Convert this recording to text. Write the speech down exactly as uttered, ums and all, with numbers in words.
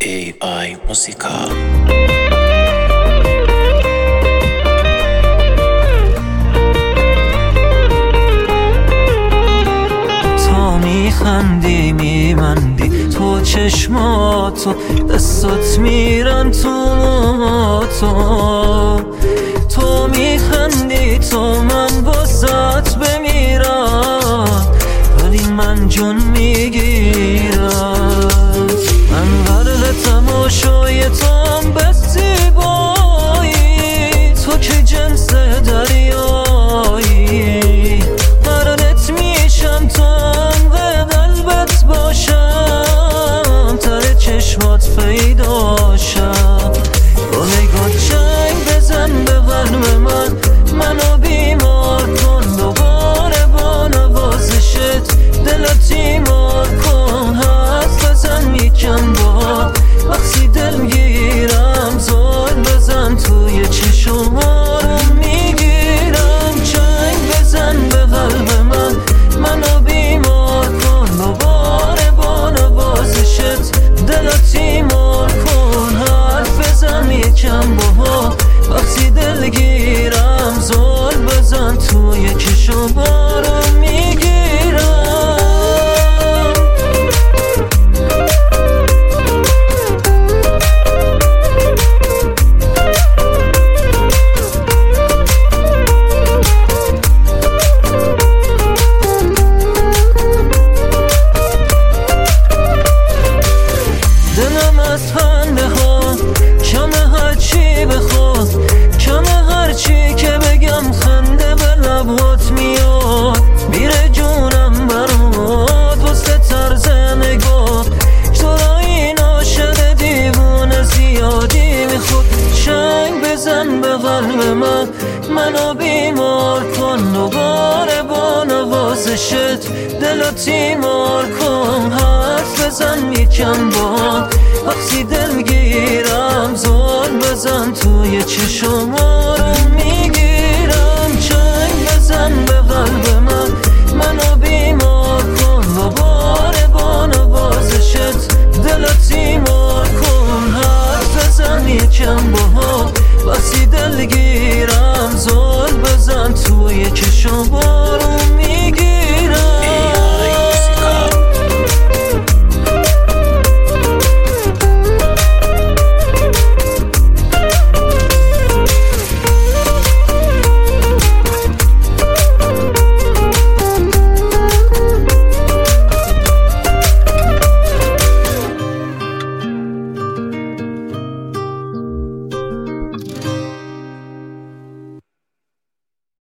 ای آی موسیقا. تو میخندی میبندی تو چشماتو، دستات میرن تو موهاتو. تو میخندی تو من واسات بمیرم، ولی من جون میگیرم. من غرق تماشای توام به زیبایی، تو که جنس دریایی. قرارت میشم تو هم قلبت باشم، تر چشمات پیداشم. با نگاه چنگ بزن به قلب من، منو بیمار کن دوباره با نوازشت. دلت تیمار کن حرف بزن میکن با وقتی دل میگیرم. زل بزن توی چشم آروم میگیرم. چنگ بزن به قلب من، منو بیمار کن دوباره با نوازشت. دلت تیمار کن حرف بزن میکن با وقتی دل گیرم. زل بزن توی چشم آروم میگیرم. دلم از خنده ها کمه، هرچی بخواد کمه، هرچی که بگم خنده به لبات میاد. میره جونم برات واسه طرز نگاه، تو را این عاشق دیوونه زیادی میخواد. چنگ بزن به قلب من، منو بیمار کن دوباره با نوازشت. دلو تیمار کن حرف بزن میکن با وقتی دل میگیرم. زل بزن توی چشم آروم میگیرم. چنگ بزن به قلب